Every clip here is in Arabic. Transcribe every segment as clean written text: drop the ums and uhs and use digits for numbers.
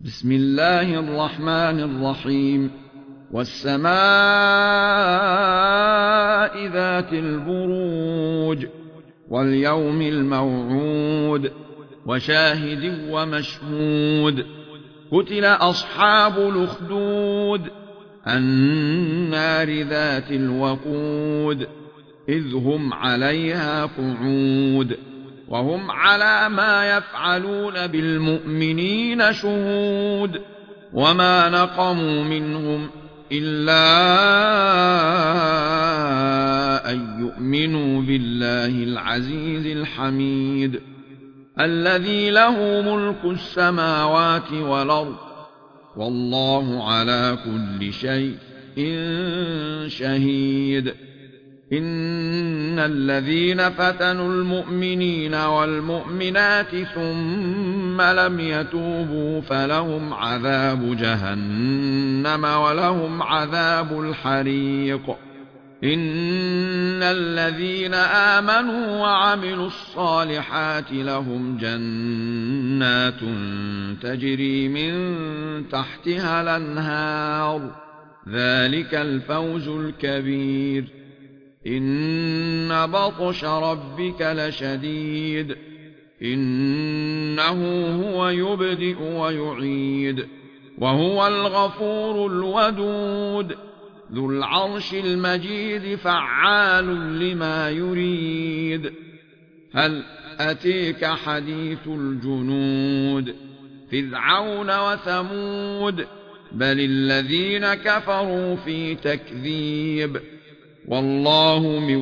بسم الله الرحمن الرحيم والسماء ذات البروج واليوم الموعود وشاهد ومشهود قتل أصحاب الأخدود النار ذات الوقود إذ هم عليها قعود وهم على ما يفعلون بالمؤمنين شهود وما نقموا منهم إلا أن يؤمنوا بالله العزيز الحميد الذي له ملك السماوات والأرض والله على كل شيء شهيد إن الذين فتنوا المؤمنين والمؤمنات ثم لم يتوبوا فلهم عذاب جهنم ولهم عذاب الحريق إن الذين آمنوا وعملوا الصالحات لهم جنات تجري من تحتها الأنهار ذلك الفوز الكبير إن بطش ربك لشديد إنه هو يبدئ ويعيد وهو الغفور الودود ذو العرش المجيد فعال لما يريد هل أتيك حديث الجنود فرعون وثمود بل الذين كفروا في تكذيب والله من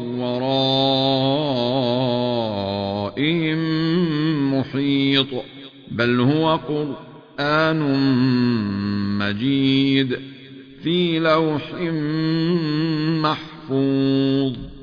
ورائهم محيط بل هو قرآن مجيد في لوح محفوظ